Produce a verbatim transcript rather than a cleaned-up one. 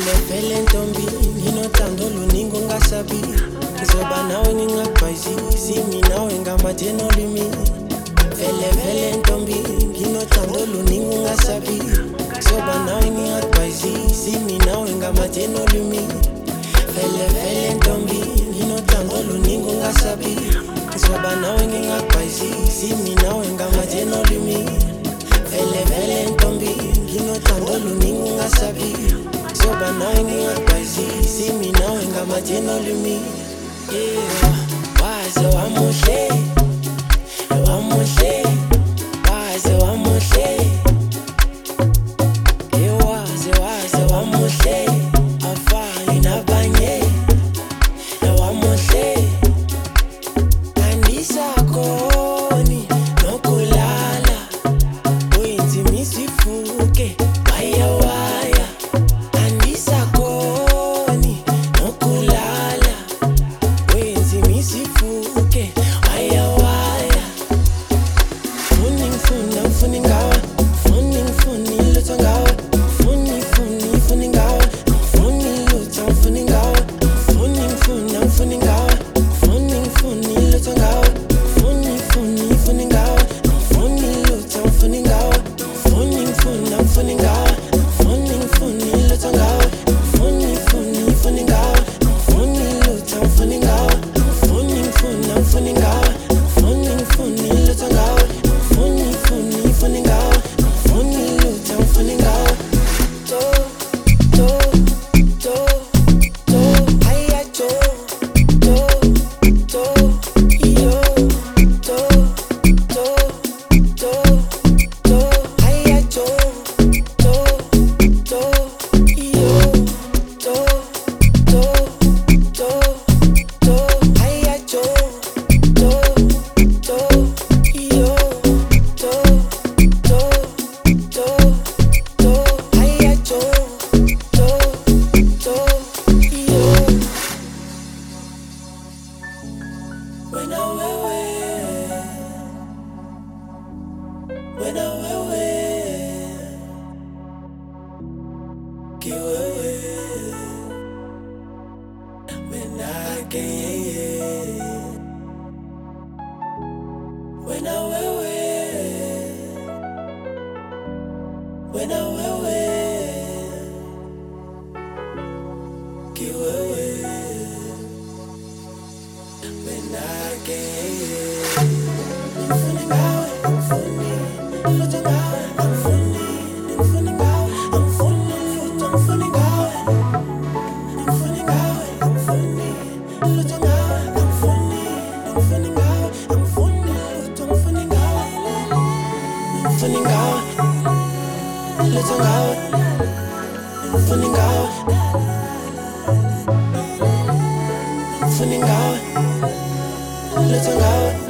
Vele vele ntombi, nginothando luningi ungasabi. Ngizoba nawe ngingakubhayizisi, mina nawe ngamadeno limi. Vele vele ntombi, nginothando luningi ungasabi. Ngizoba nawe ngingakubhayizisi, mina nawe ngamadeno limi. Vele vele ntombi, nginothando luningi ungasabi. Ngizoba nawe ngingakubhayizisi, mina nawe ngamadeno limi. Vele vele ntombi, nginothando luningi ungasabi. Ngizoba nawe ngingakubhayizisi, mina nawe ngamadeno limi. Yeah, waze wamuhle, wamuhle, waze wamuhle. Yeah, waze waze wamuhle, afani nabanye. Yeah, wamuhle, andisakoni nokulala. Uyinzimisa ifuke, waya waya. Andisakoni nokulala. Uyinzimisa ifuke, waya waya. Funi ngifuna ngifuna ngawe, funi ngifuna lutho ngawe. Funi funi funi ngawe, funi lutho ngifuna ngawe. Funi ngifuna ngifuna ngawe, funi ngifuna lutho ngawe. Funi funi funi ngawe, funi lutho ngifuna ngawe. Funi ngifuna ngifuna ngawe, funi ngifuna lutho ngawe. Funi funi funi ngawe, funi lutho ngifuna ngawe. Funi ngifuna ngifuna ngawe, funi ngifuna lutho ngawe. Funi funi funi ngawe, funi lutho ngifuna ngawe. To to to to aya to to to yo to to to to aya to to to yo to to to to aya to to to yo to to to to aya to to to yo. Wena wewe, wena wewe, kiwewe, wena keye, wena wewe, wena wewe, kiwewe, wena keye. Ngifuna ngawe, ngifuni lutho ngawe, ngifuni ngifuni ngawe, ngifuni lutho ngifuni ngawe. Ngifuni ngawe, ngifuni lutho ngawe, ngifuni ngifuni ngawe, ngifuni lutho ngifuni ngawe. Ngifuni ngawe, lutho ngawe, ngifuni ngawe. Ngifuni ngawe, lutho ngawe.